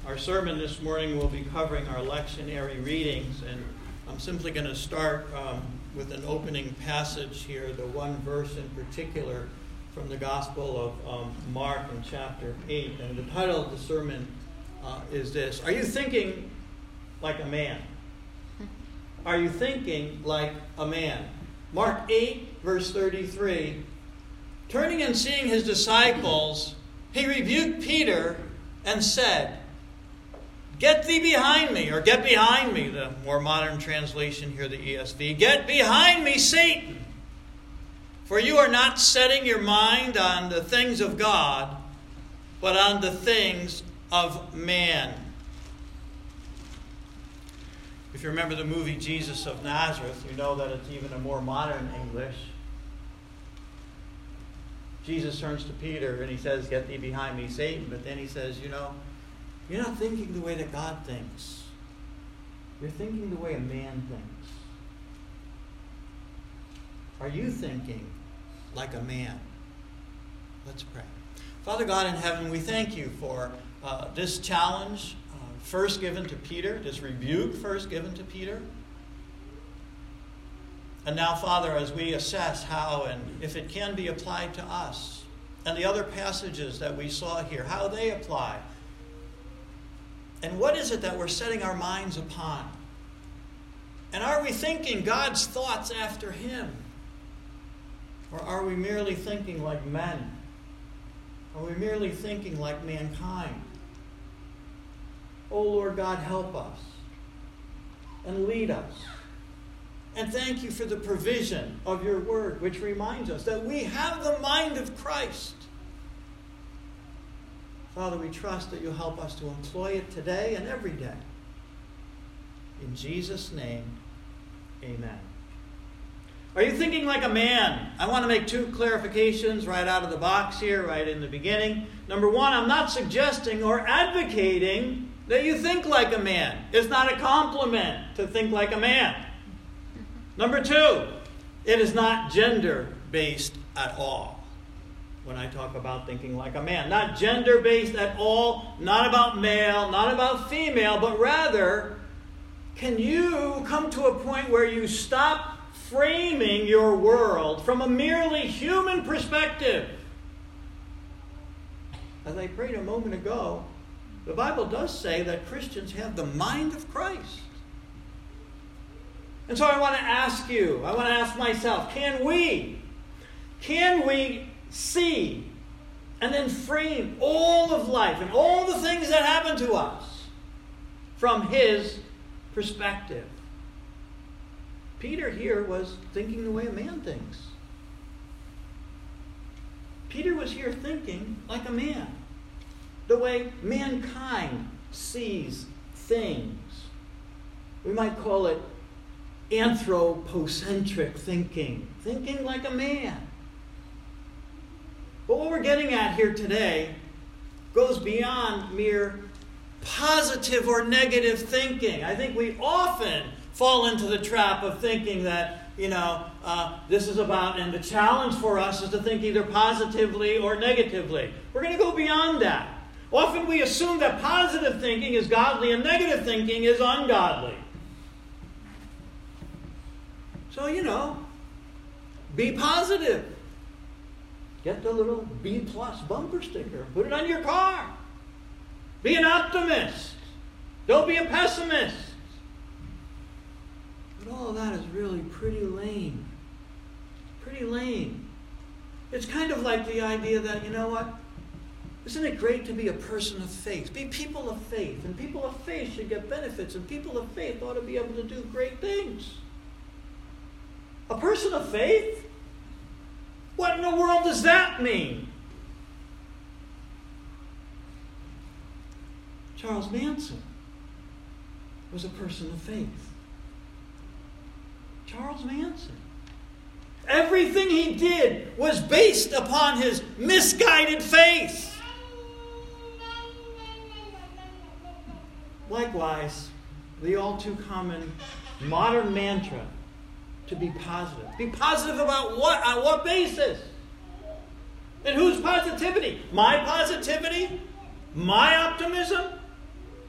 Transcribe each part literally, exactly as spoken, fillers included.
Our sermon this morning will be covering our lectionary readings, and I'm simply going to start um, with an opening passage here, the one verse in particular from the Gospel of um, Mark in chapter eight. And the title of the sermon uh, is this: Are you thinking like a man? Are you thinking like a man? Mark eight, verse thirty-three. Turning and seeing his disciples, he rebuked Peter and said, "Get thee behind me," or "Get behind me," the more modern translation here, the E S V. "Get behind me, Satan, for you are not setting your mind on the things of God, but on the things of man." If you remember the movie Jesus of Nazareth, you know that it's even a more modern English. Jesus turns to Peter and he says, "Get thee behind me, Satan." But then he says, you know, you're not thinking the way that God thinks. You're thinking the way a man thinks. Are you thinking like a man? Let's pray. Father God in heaven, we thank you for uh, this challenge uh, first given to Peter, this rebuke first given to Peter. And now, Father, as we assess how and if it can be applied to us, and the other passages that we saw here, how they apply, and what is it that we're setting our minds upon? And are we thinking God's thoughts after Him? Or are we merely thinking like men? Are we merely thinking like mankind? Oh, Lord God, help us and lead us. And thank you for the provision of your word, which reminds us that we have the mind of Christ. Father, we trust that you'll help us to employ it today and every day. In Jesus' name, amen. Are you thinking like a man? I want to make two clarifications right out of the box here, right in the beginning. Number one, I'm not suggesting or advocating that you think like a man. It's not a compliment to think like a man. Number two, it is not gender-based at all when I talk about thinking like a man. Not gender-based at all, not about male, not about female, but rather, can you come to a point where you stop framing your world from a merely human perspective? As I prayed a moment ago, the Bible does say that Christians have the mind of Christ. And so I want to ask you, I want to ask myself, can we, can we see and then frame all of life and all the things that happen to us from His perspective? Peter here was thinking the way a man thinks. Peter was here thinking like a man, the way mankind sees things. We might call it anthropocentric thinking, thinking like a man. But what we're getting at here today goes beyond mere positive or negative thinking. I think we often fall into the trap of thinking that, you know, uh, this is about, and the challenge for us is to think either positively or negatively. We're going to go beyond that. Often we assume that positive thinking is godly and negative thinking is ungodly. So, you know, be positive. Get the little B plus bumper sticker. Put it on your car. Be an optimist. Don't be a pessimist. But all of that is really pretty lame. Pretty lame. It's kind of like the idea that, you know what? Isn't it great to be a person of faith? Be people of faith. And people of faith should get benefits. And people of faith ought to be able to do great things. A person of faith? What in the world does that mean? Charles Manson was a person of faith. Charles Manson. Everything he did was based upon his misguided faith. Likewise, the all too common modern mantra, to be positive. Be positive about what? On what basis? And whose positivity? My positivity? My optimism?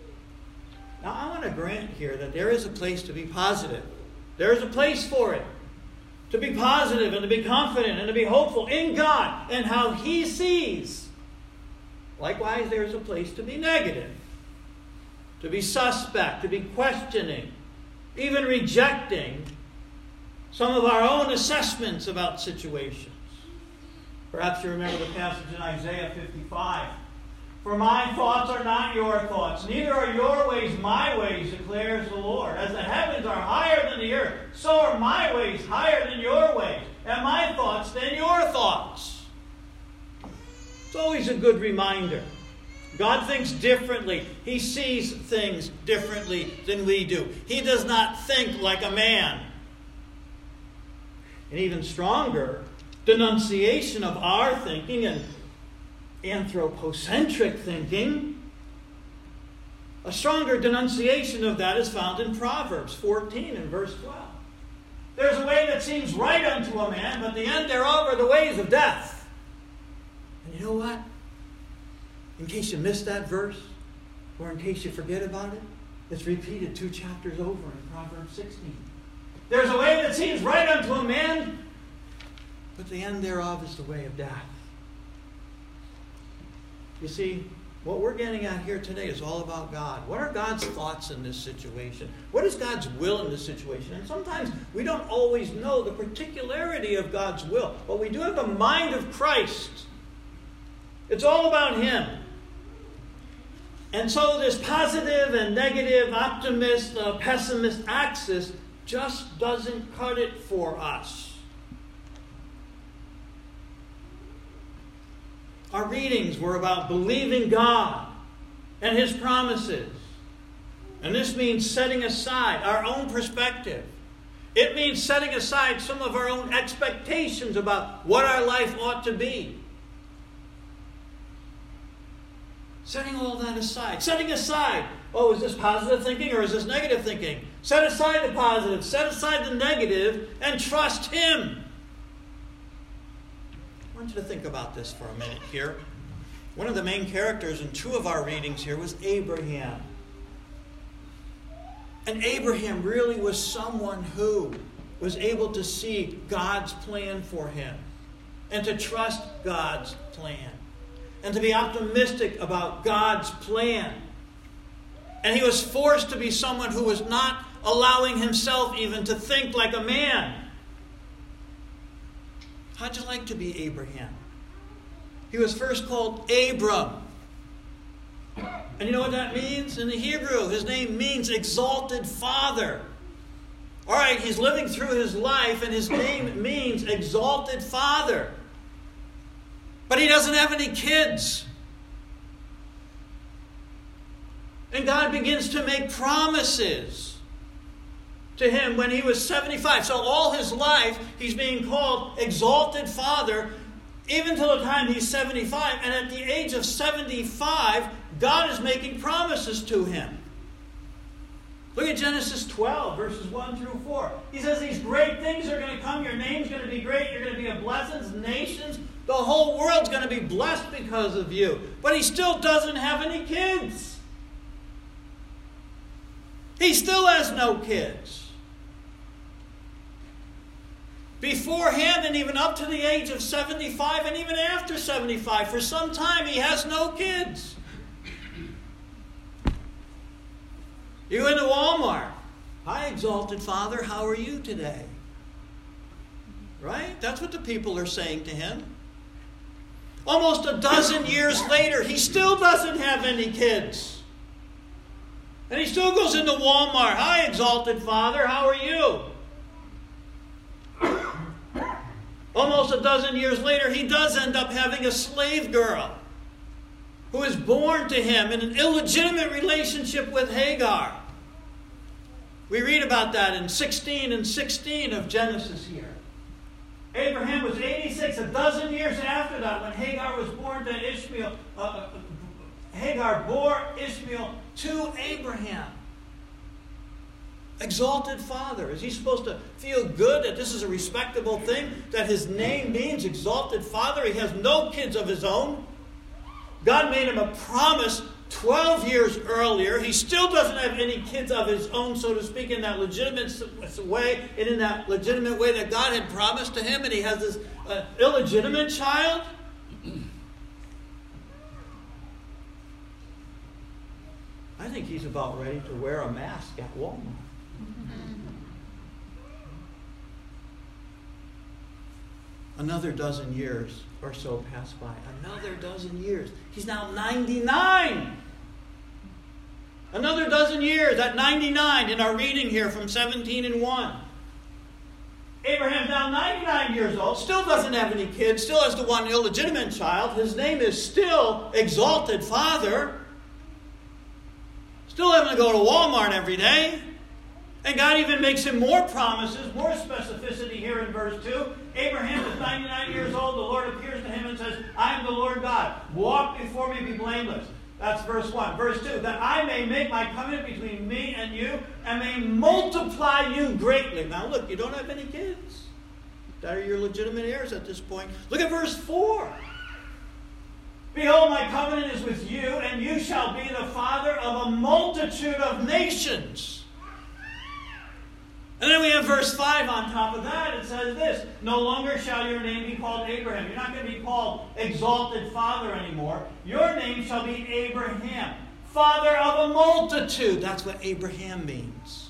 Now, I want to grant here that there is a place to be positive. There is a place for it. To be positive and to be confident and to be hopeful in God and how He sees. Likewise, there is a place to be negative. To be suspect, to be questioning, even rejecting some of our own assessments about situations. Perhaps you remember the passage in Isaiah fifty-five. For my thoughts are not your thoughts, neither are your ways my ways, declares the Lord. As the heavens are higher than the earth, so are my ways higher than your ways, and my thoughts than your thoughts. It's always a good reminder. God thinks differently. He sees things differently than we do. He does not think like a man. An even stronger denunciation of our thinking and anthropocentric thinking, a stronger denunciation of that is found in Proverbs fourteen and verse twelve. There's a way that seems right unto a man, but the end thereof are the ways of death. And you know what? In case you missed that verse, or in case you forget about it, it's repeated two chapters over in Proverbs sixteen. There's a way that seems right unto a man, but the end thereof is the way of death. You see, what we're getting at here today is all about God. What are God's thoughts in this situation? What is God's will in this situation? And sometimes we don't always know the particularity of God's will, but we do have the mind of Christ. It's all about Him. And so this positive and negative, optimist, uh, pessimist axis just doesn't cut it for us. Our readings were about believing God and His promises. And this means setting aside our own perspective. It means setting aside some of our own expectations about what our life ought to be. Setting all that aside. Setting aside, oh, is this positive thinking or is this negative thinking? Set aside the positive, set aside the negative, and trust Him. I want you to think about this for a minute here. One of the main characters in two of our readings here was Abraham. And Abraham really was someone who was able to see God's plan for him and to trust God's plan and to be optimistic about God's plan. And he was forced to be someone who was not allowing himself even to think like a man. How'd you like to be Abraham? He was first called Abram. And you know what that means? In the Hebrew, his name means exalted father. All right, he's living through his life, and his name means exalted father. But he doesn't have any kids. And God begins to make promises to him when he was seventy-five. So all his life, he's being called exalted father, even till the time he's seventy-five. And at the age of seventy-five, God is making promises to him. Look at Genesis twelve, verses one through four. He says these great things are going to come. Your name's going to be great. You're going to be a blessing to nations. The whole world's going to be blessed because of you. But he still doesn't have any kids. He still has no kids. Beforehand and even up to the age of seventy-five and even after seventy-five, for some time he has no kids. You go into Walmart. Hi, exalted Father, how are you today? Right? That's what the people are saying to him. Almost a dozen years later, he still doesn't have any kids. And he still goes into Walmart. Hi, exalted Father, how are you? Almost a dozen years later, he does end up having a slave girl who is born to him in an illegitimate relationship with Hagar. We read about that in sixteen and sixteen of Genesis here. Abraham was eighty-six, a dozen years after that, when Hagar was born to Ishmael. Uh, Hagar bore Ishmael to Abraham. Exalted Father. Is he supposed to feel good that this is a respectable thing? That his name means exalted Father? He has no kids of his own. God made him a promise twelve years earlier. He still doesn't have any kids of his own, so to speak, in that legitimate way, and in that legitimate way that God had promised to him, and he has this uh, illegitimate child. I think he's about ready to wear a mask at Walmart. Another dozen years or so pass by. Another dozen years. He's now ninety-nine. Another dozen years at ninety-nine in our reading here from seventeen and one. Abraham's now ninety-nine years old, still doesn't have any kids, still has the one illegitimate child. His name is still Exalted Father. Still having to go to Walmart every day. And God even makes him more promises, more specificity here in verse two. Abraham is ninety-nine years old. The Lord appears to him and says, I am the Lord God. Walk before me, be blameless. That's verse one. Verse two, that I may make my covenant between me and you and may multiply you greatly. Now look, you don't have any kids. That are your legitimate heirs at this point. Look at verse four. Behold, my covenant is with you, and you shall be the father of a multitude of nations. And then we have verse five on top of that. It says this, no longer shall your name be called Abraham. You're not going to be called Exalted Father anymore. Your name shall be Abraham, father of a multitude. That's what Abraham means.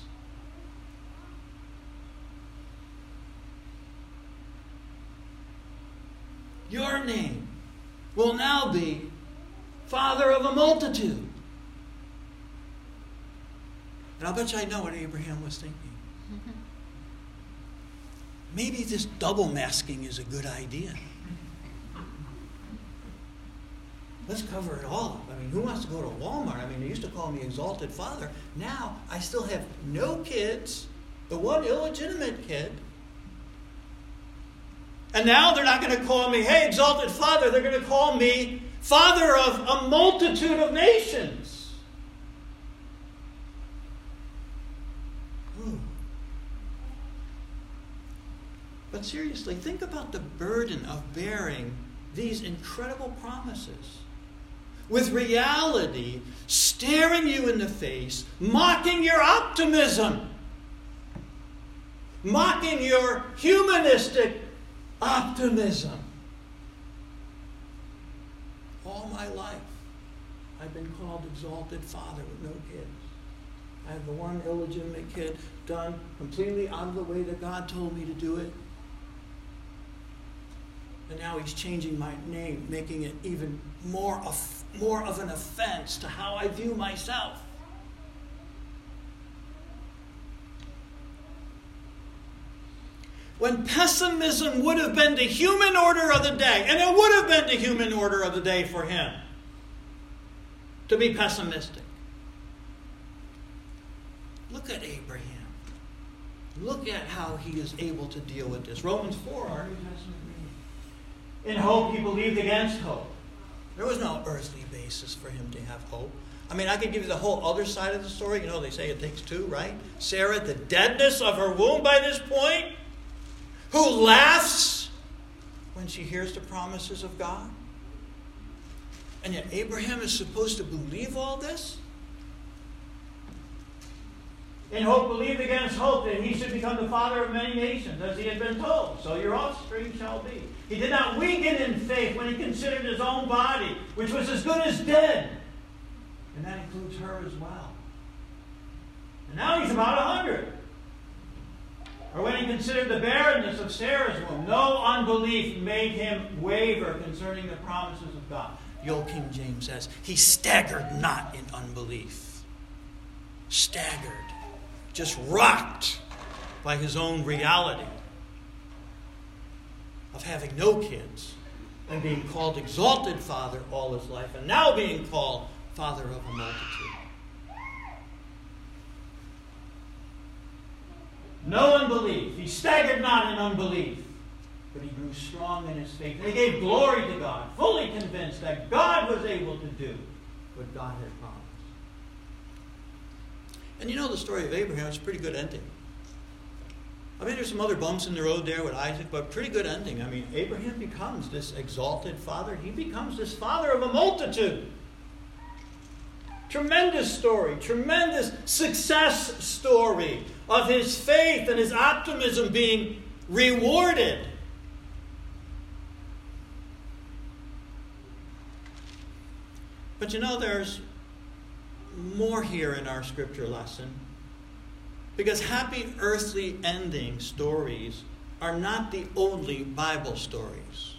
Your name will now be father of a multitude. And I'll bet you I know what Abraham was thinking. Maybe this double masking is a good idea. Let's cover it all up. I mean, who wants to go to Walmart? I mean, they used to call me Exalted Father. Now, I still have no kids, the one illegitimate kid. And now they're not going to call me, hey, Exalted Father. They're going to call me Father of a multitude of nations. Ooh. But seriously, think about the burden of bearing these incredible promises. With reality staring you in the face, mocking your optimism, mocking your humanistic optimism. All my life, I've been called Exalted Father with no kids. I have the one illegitimate kid done completely out of the way that God told me to do it. And now he's changing my name, making it even more of, more of an offense to how I view myself. When pessimism would have been the human order of the day, and it would have been the human order of the day for him to be pessimistic. Look at Abraham. Look at how he is able to deal with this. Romans four, our New Testament reading. In hope he believed against hope. There was no earthly basis for him to have hope. I mean, I could give you the whole other side of the story. You know, they say it takes two, right? Sarah, the deadness of her womb by this point, who laughs when she hears the promises of God. And yet Abraham is supposed to believe all this? In hope believed against hope that he should become the father of many nations, as he had been told. So your offspring shall be. He did not weaken in faith when he considered his own body, which was as good as dead. And that includes her as well. And now he's about a hundred. Or when he considered the barrenness of Sarah's womb, no unbelief made him waver concerning the promises of God. The old King James says, he staggered not in unbelief. Staggered. Just rocked by his own reality of having no kids and being called Exalted Father all his life, and now being called Father of a multitude. No unbelief. He staggered not in unbelief, but he grew strong in his faith. And he gave glory to God, fully convinced that God was able to do what God had promised. And you know the story of Abraham, it's a pretty good ending. I mean, there's some other bumps in the road there with Isaac, but pretty good ending. I mean, Abraham becomes this exalted father. He becomes this father of a multitude. Tremendous story, tremendous success story of his faith and his optimism being rewarded. But you know, there's more here in our scripture lesson. Because happy earthly ending stories are not the only Bible stories.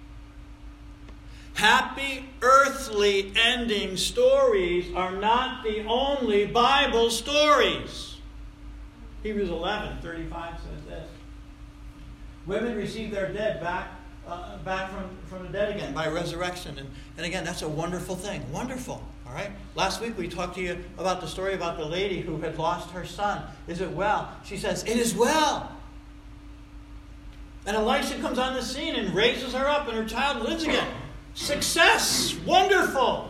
Happy earthly ending stories are not the only Bible stories. Hebrews eleven thirty-five says this. Women receive their dead back uh, back from, from the dead again by resurrection. And, and again, that's a wonderful thing. Wonderful. All right? Last week we talked to you about the story about the lady who had lost her son. Is it well? She says, it is well. And Elisha comes on the scene and raises her up, and her child lives again. Success! Wonderful!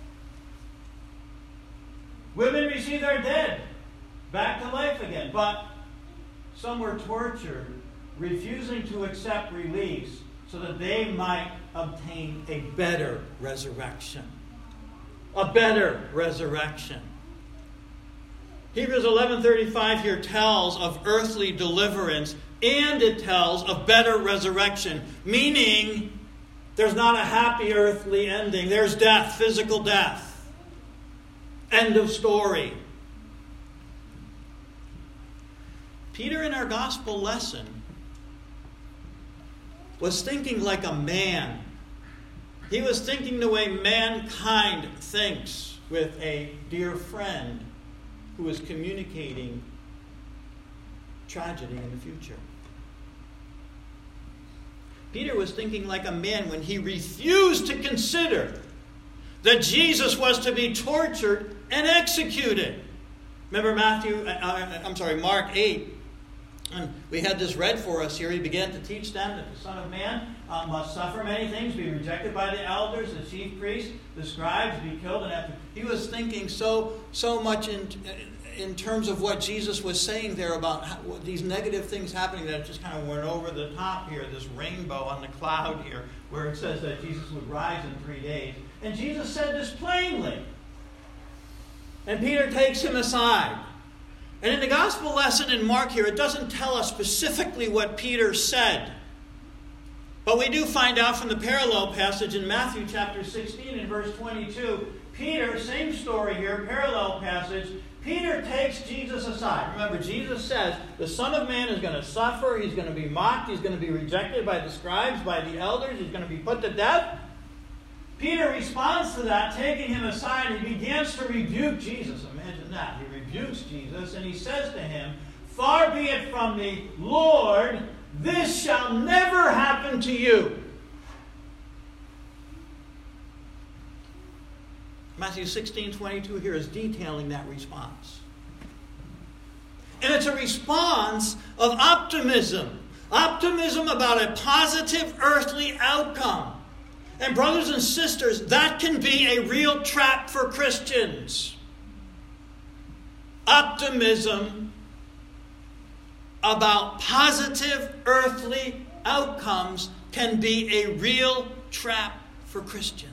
Women receive their dead back to life again. But some were tortured, refusing to accept release so that they might obtain a better resurrection. A better resurrection. Hebrews eleven thirty-five here tells of earthly deliverance, and it tells of better resurrection. Meaning, there's not a happy earthly ending. There's death, physical death. End of story. Peter in our gospel lesson was thinking like a man. He was thinking the way mankind thinks, with a dear friend who is communicating tragedy in the future. Peter was thinking like a man when he refused to consider that Jesus was to be tortured and executed. Remember Matthew, uh, I'm sorry, Mark eight. And we had this read for us here. He began to teach them that the Son of Man uh, must suffer many things, be rejected by the elders, the chief priests, the scribes, be killed. And after he was thinking so so much in in terms of what Jesus was saying there about how, these negative things happening, that it just kind of went over the top here, this rainbow on the cloud here, where it says that Jesus would rise in three days. And Jesus said this plainly. And Peter takes him aside. And in the gospel lesson in Mark here, it doesn't tell us specifically what Peter said. But we do find out from the parallel passage in Matthew chapter sixteen and verse twenty-two. Peter, same story here, parallel passage. Peter takes Jesus aside. Remember, Jesus says the Son of Man is going to suffer. He's going to be mocked. He's going to be rejected by the scribes, by the elders. He's going to be put to death. Peter responds to that, taking him aside. He begins to rebuke Jesus. Imagine that. He rebukes Jesus, and he says to him, "Far be it from me, Lord, this shall never happen to you." Matthew sixteen twenty-two here is detailing that response. And it's a response of optimism. Optimism about a positive earthly outcome. And brothers and sisters, that can be a real trap for Christians. Optimism about positive earthly outcomes can be a real trap for Christians.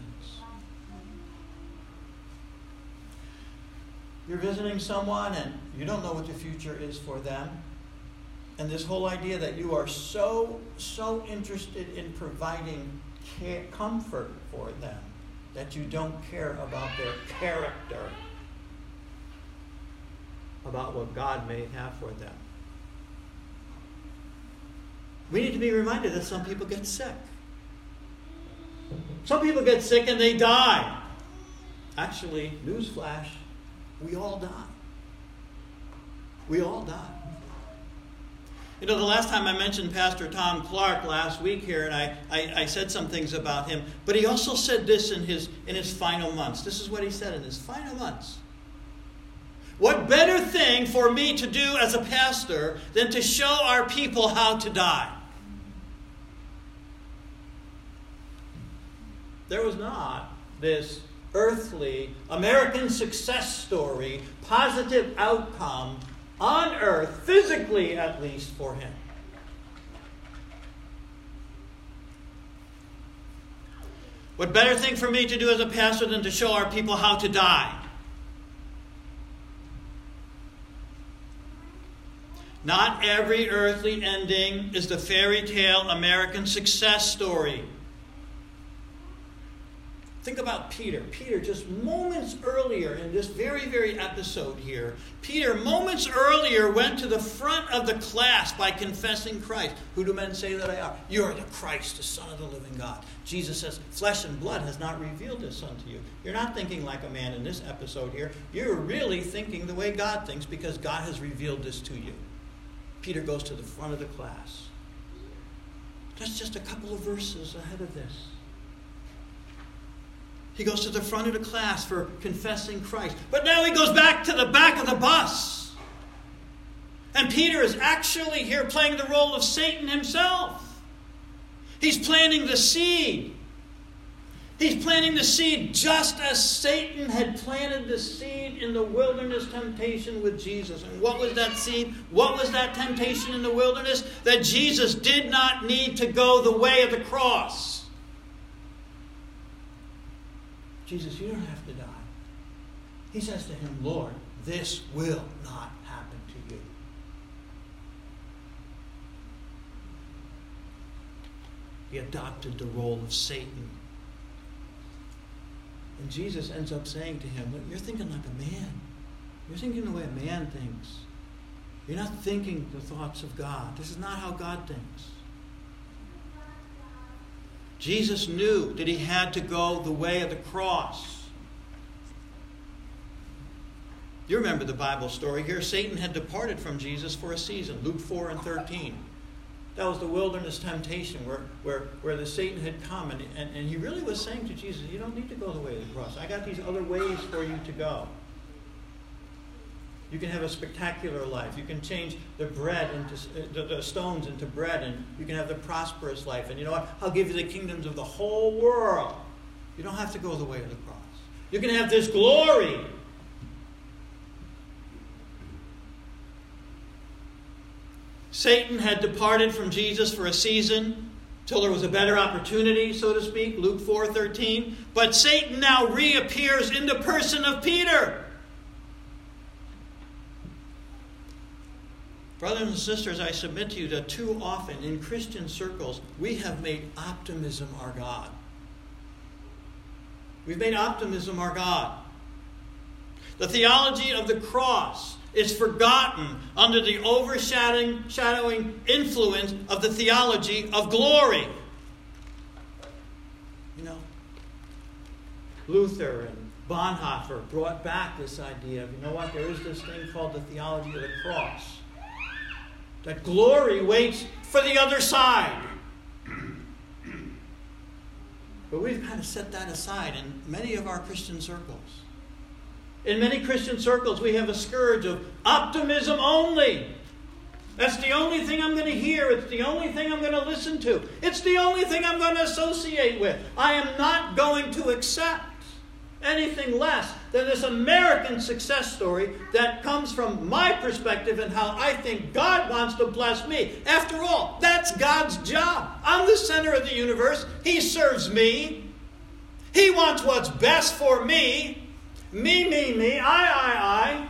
You're visiting someone and you don't know what the future is for them. And this whole idea that you are so, so interested in providing care, comfort for them that you don't care about their character, about what God may have for them. We need to be reminded that some people get sick. Some people get sick and they die. Actually, newsflash, we all die. We all die. You know, the last time I mentioned Pastor Tom Clark last week here, and I, I, I said some things about him, but he also said this in his, in his final months. This is what he said in his final months. What better thing for me to do as a pastor than to show our people how to die? There was not this earthly American success story, positive outcome on earth, physically at least, for him. What better thing for me to do as a pastor than to show our people how to die? Not every earthly ending is the fairy tale American success story. Think about Peter. Peter, just moments earlier in this very, very episode here, Peter, moments earlier, went to the front of the class by confessing Christ. Who do men say that I are? You are the Christ, the Son of the living God. Jesus says, flesh and blood has not revealed this unto you. You're not thinking like a man in this episode here. You're really thinking the way God thinks because God has revealed this to you. Peter goes to the front of the class. That's just a couple of verses ahead of this. He goes to the front of the class for confessing Christ. But now he goes back to the back of the bus. And Peter is actually here playing the role of Satan himself. He's planting the seed. He's planting the seed just as Satan had planted the seed in the wilderness temptation with Jesus. And what was that seed? What was that temptation in the wilderness? That Jesus did not need to go the way of the cross. Jesus, you don't have to die. He says to him, Lord, this will not happen to you. He adopted the role of Satan. And Jesus ends up saying to him, look, you're thinking like a man. You're thinking the way a man thinks. You're not thinking the thoughts of God. This is not how God thinks. Jesus knew that he had to go the way of the cross. You remember the Bible story here. Satan had departed from Jesus for a season. Luke four and thirteen. That was the wilderness temptation where, where, where the Satan had come. And, and, and he really was saying to Jesus, you don't need to go the way of the cross. I got these other ways for you to go. You can have a spectacular life. You can change the bread into the, the stones into bread, and you can have the prosperous life. And you know what? I'll give you the kingdoms of the whole world. You don't have to go the way of the cross. You can have this glory. Satan had departed from Jesus for a season till there was a better opportunity, so to speak, Luke four thirteen. But Satan now reappears in the person of Peter. Brothers and sisters, I submit to you that too often in Christian circles, we have made optimism our God. We've made optimism our God. The theology of the cross is forgotten under the overshadowing shadowing influence of the theology of glory. You know, Luther and Bonhoeffer brought back this idea of, you know what, there is this thing called the theology of the cross. That glory waits for the other side. But we've kind of set that aside in many of our Christian circles. In many Christian circles, we have a scourge of optimism only. That's the only thing I'm going to hear. It's the only thing I'm going to listen to. It's the only thing I'm going to associate with. I am not going to accept anything less than this American success story that comes from my perspective and how I think God wants to bless me. After all, that's God's job. I'm the center of the universe. He serves me. He wants what's best for me. Me, me, me, I, I, I.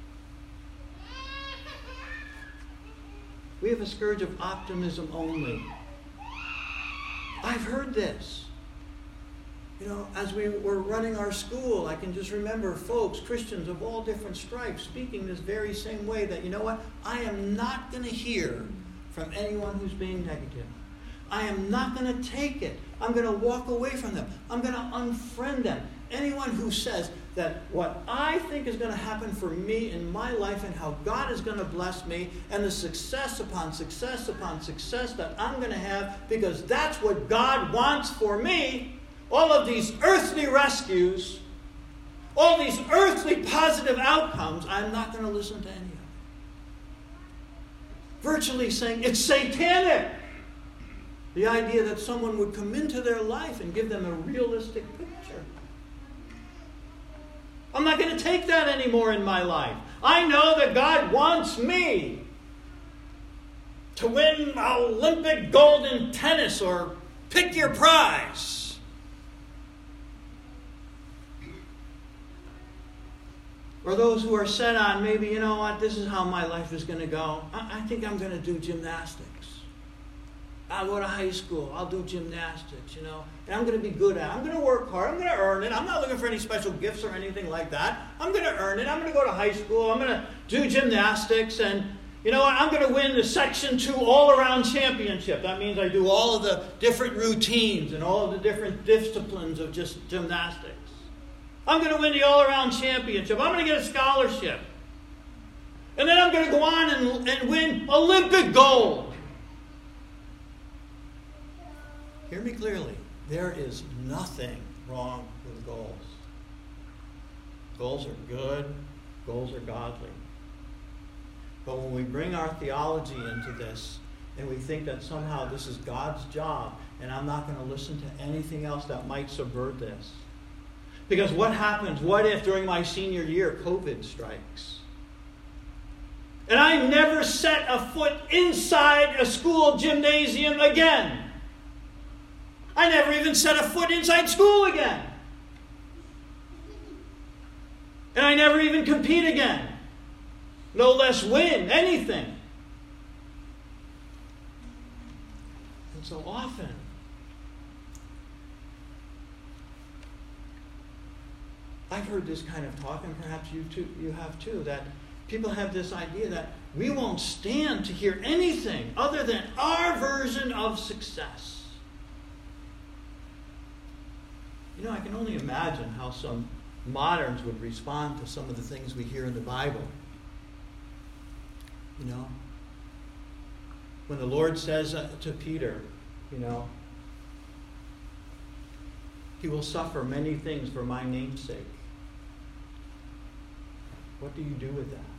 We have a scourge of optimism only. I've heard this. You know, as we were running our school, I can just remember folks, Christians of all different stripes, speaking this very same way that, you know what, I am not going to hear from anyone who's being negative. I am not going to take it. I'm going to walk away from them. I'm going to unfriend them. Anyone who says that what I think is going to happen for me in my life and how God is going to bless me and the success upon success upon success that I'm going to have because that's what God wants for me, all of these earthly rescues, all these earthly positive outcomes, I'm not going to listen to any of it. Virtually saying it's satanic. The idea that someone would come into their life and give them a realistic picture. I'm not going to take that anymore in my life. I know that God wants me to win Olympic gold in tennis or pick your prize. Or those who are set on maybe, you know what, this is how my life is going to go. I, I think I'm going to do gymnastics. I'll go to high school. I'll do gymnastics, you know. And I'm going to be good at it. I'm going to work hard. I'm going to earn it. I'm not looking for any special gifts or anything like that. I'm going to earn it. I'm going to go to high school. I'm going to do gymnastics. And you know what? I'm going to win the Section two all-around championship. That means I do all of the different routines and all of the different disciplines of just gymnastics. I'm going to win the all-around championship. I'm going to get a scholarship. And then I'm going to go on and, and win Olympic gold. Hear me clearly. There is nothing wrong with goals. Goals are good. Goals are godly. But when we bring our theology into this, and we think that somehow this is God's job, and I'm not going to listen to anything else that might subvert this. Because what happens? What if during my senior year COVID strikes? And I never set a foot inside a school gymnasium again. I never even set a foot inside school again. And I never even compete again. No less win anything. And so often, I've heard this kind of talk, and perhaps you too, you have too, that people have this idea that we won't stand to hear anything other than our version of success. You know, I can only imagine how some moderns would respond to some of the things we hear in the Bible. You know, when the Lord says to Peter, you know, he will suffer many things for my name's sake. What do you do with that?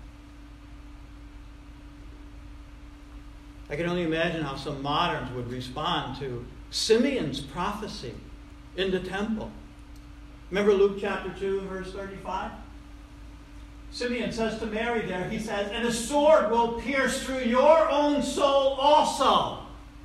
I can only imagine how some moderns would respond to Simeon's prophecy in the temple. Remember Luke chapter two, verse thirty-five? Simeon says to Mary there, he says, and a sword will pierce through your own soul also.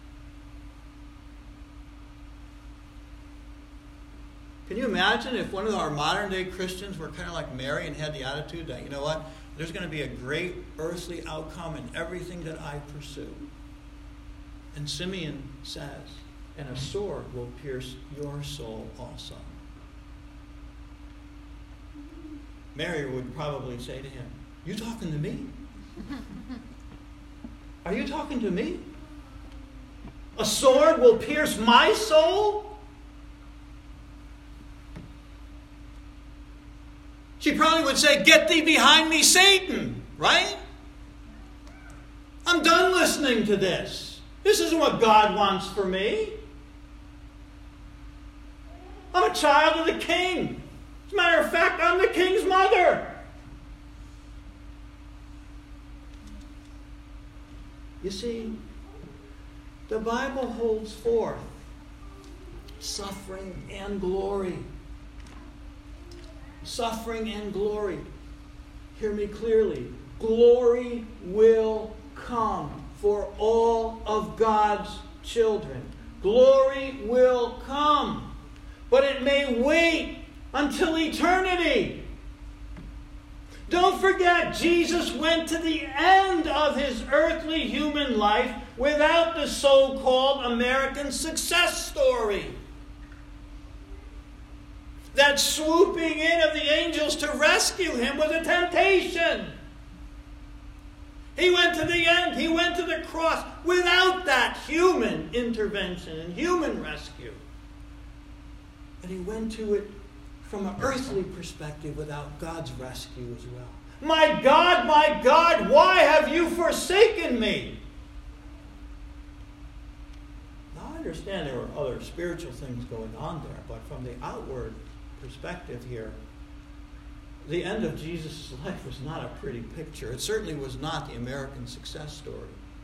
Can you imagine if one of our modern day Christians were kind of like Mary and had the attitude that, you know what, there's going to be a great earthly outcome in everything that I pursue. And Simeon says, and a sword will pierce your soul also. Mary would probably say to him, you talking to me? Are you talking to me? A sword will pierce my soul? She probably would say, get thee behind me, Satan, right? I'm done listening to this. This isn't what God wants for me. I'm a child of the king. As a matter of fact, I'm the king's mother. You see, the Bible holds forth suffering and glory. Suffering and glory. Hear me clearly. Glory will come for all of God's children. Glory will come. But it may wait until eternity. Don't forget, Jesus went to the end of his earthly human life without the so-called American success story. That swooping in of the angels to rescue him was a temptation. He went to the end. He went to the cross without that human intervention and human rescue. And he went to it from an earthly perspective without God's rescue as well. My God, my God, why have you forsaken me? Now I understand there were other spiritual things going on there, but from the outward perspective here, the end of Jesus' life was not a pretty picture. It certainly was not the American success story.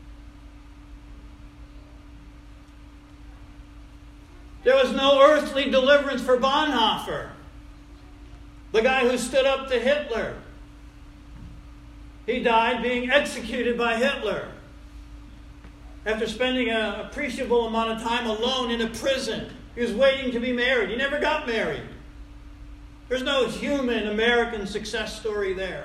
There was no earthly deliverance for Bonhoeffer, the guy who stood up to Hitler. He died being executed by Hitler after spending an appreciable amount of time alone in a prison. He was waiting to be married. He never got married. There's no human American success story there.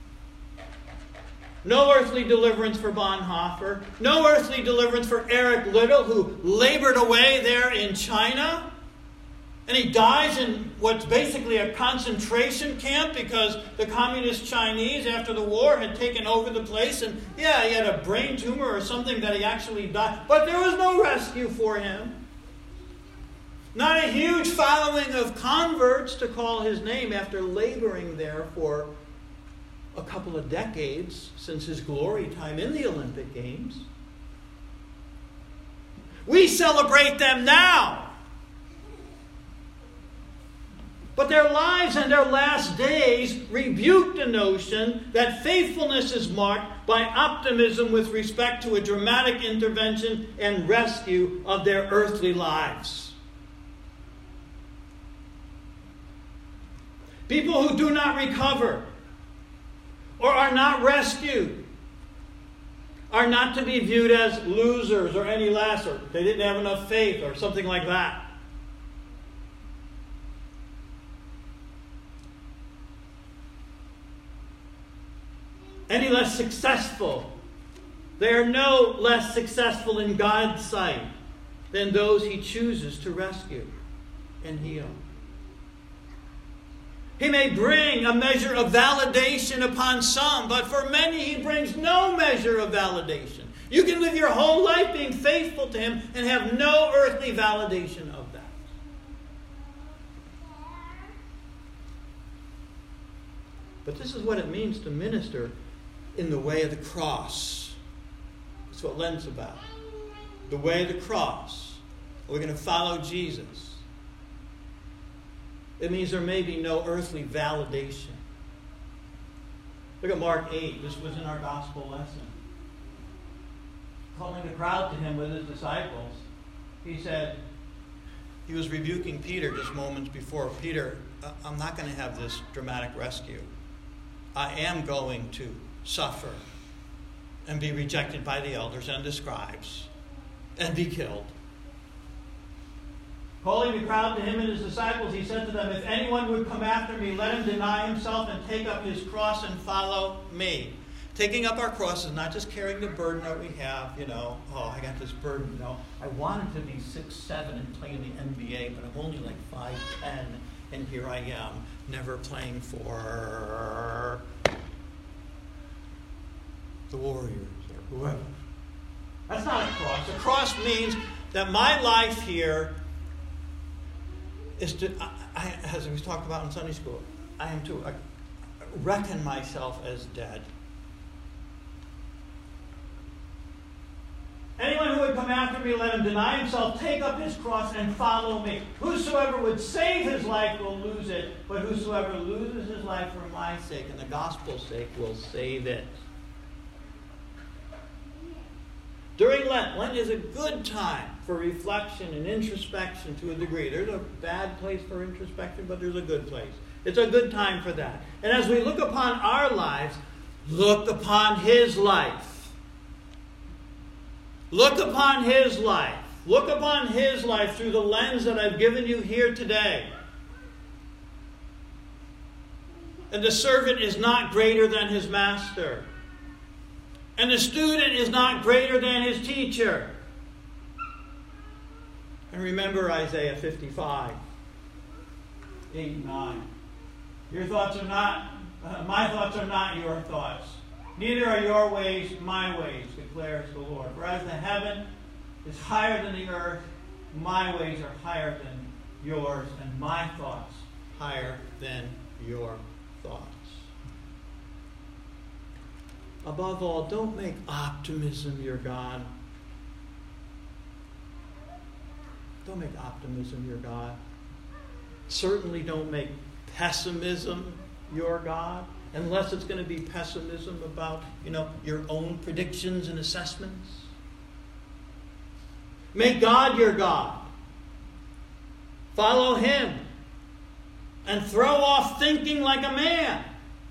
No earthly deliverance for Bonhoeffer. No earthly deliverance for Eric Liddell, who labored away there in China. And he dies in what's basically a concentration camp because the communist Chinese, after the war, had taken over the place. And yeah, he had a brain tumor or something that he actually died. But there was no rescue for him. Not a huge following of converts to call his name after laboring there for a couple of decades since his glory time in the Olympic Games. We celebrate them now. But their lives and their last days rebuke the notion that faithfulness is marked by optimism with respect to a dramatic intervention and rescue of their earthly lives. People who do not recover or are not rescued are not to be viewed as losers or any less, or they didn't have enough faith or something like that. Any less successful. They are no less successful in God's sight than those He chooses to rescue and heal. He may bring a measure of validation upon some, but for many He brings no measure of validation. You can live your whole life being faithful to Him and have no earthly validation of that. But this is what it means to minister in the way of the cross. That's what Lent's about. The way of the cross. We're going to follow Jesus. It means there may be no earthly validation. Look at Mark eight. This was in our gospel lesson. Calling the crowd to Him with His disciples, He said, He was rebuking Peter just moments before. Peter, I'm not going to have this dramatic rescue. I am going to suffer and be rejected by the elders and the scribes and be killed. Calling the crowd to Him and His disciples, He said to them, if anyone would come after me, let him deny himself and take up his cross and follow me. Taking up our cross is not just carrying the burden that we have, you know, oh, I got this burden, you know. I wanted to be six seven and play in the N B A, but I'm only like five ten, and here I am, never playing for the Warriors or whoever. That's not a cross. A cross means that my life here is to, I, I, as we talked about in Sunday school, I am to I, reckon myself as dead. Anyone who would come after me, let him deny himself, take up his cross, and follow me. Whosoever would save his life will lose it, but whosoever loses his life for my sake and the gospel's sake will save it. During Lent, Lent is a good time for reflection and introspection to a degree. There's a bad place for introspection, but there's a good place. It's a good time for that. And as we look upon our lives, look upon His life. Look upon His life. Look upon His life through the lens that I've given you here today. And the servant is not greater than his master. And the student is not greater than his teacher. And remember Isaiah fifty-five, eight and nine. Your thoughts are not, uh, my thoughts are not your thoughts. Neither are your ways my ways, declares the Lord. For as the heaven is higher than the earth, my ways are higher than yours, and my thoughts higher than your thoughts. Above all, don't make optimism your God. Don't make optimism your God. Certainly don't make pessimism your God, unless it's going to be pessimism about, you know, your own predictions and assessments. Make God your God. Follow Him. And throw off thinking like a man.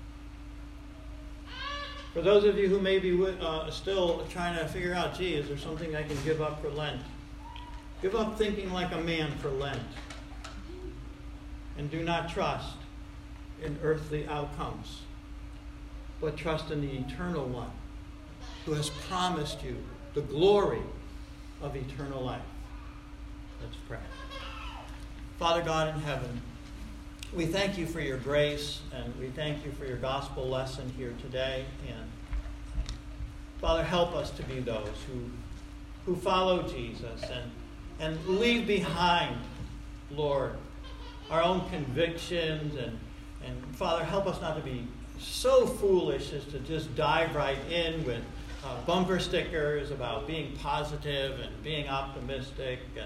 For those of you who may be uh, still trying to figure out, gee, is there something I can give up for Lent? Give up thinking like a man for Lent. And do not trust in earthly outcomes, but trust in the eternal one who has promised you the glory of eternal life. Let's pray. Father God in heaven, we thank you for your grace, and we thank you for your gospel lesson here today. And Father, help us to be those who, who follow Jesus and, and leave behind, Lord, our own convictions. And, and Father, help us not to be so foolish as to just dive right in with uh, bumper stickers about being positive and being optimistic. And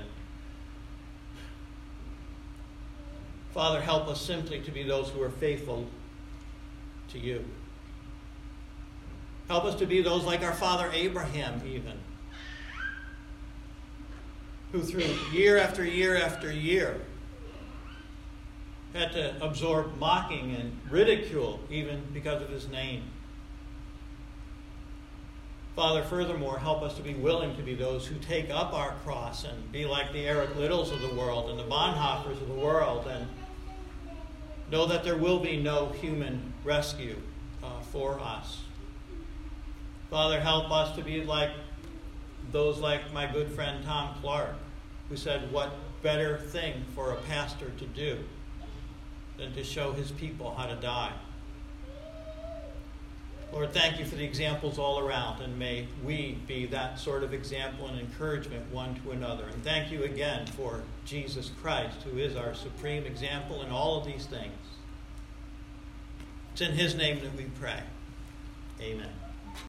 Father, help us simply to be those who are faithful to you. Help us to be those like our father Abraham even, who through year after year after year had to absorb mocking and ridicule even because of his name. Father, furthermore, help us to be willing to be those who take up our cross and be like the Eric Littles of the world and the Bonhoeffers of the world, and know that there will be no human rescue uh, for us. Father, help us to be like those like my good friend Tom Clark, who said, what better thing for a pastor to do than to show his people how to die. Lord, thank you for the examples all around, and may we be that sort of example and encouragement one to another. And thank you again for Jesus Christ, who is our supreme example in all of these things. It's in his name that we pray. Amen.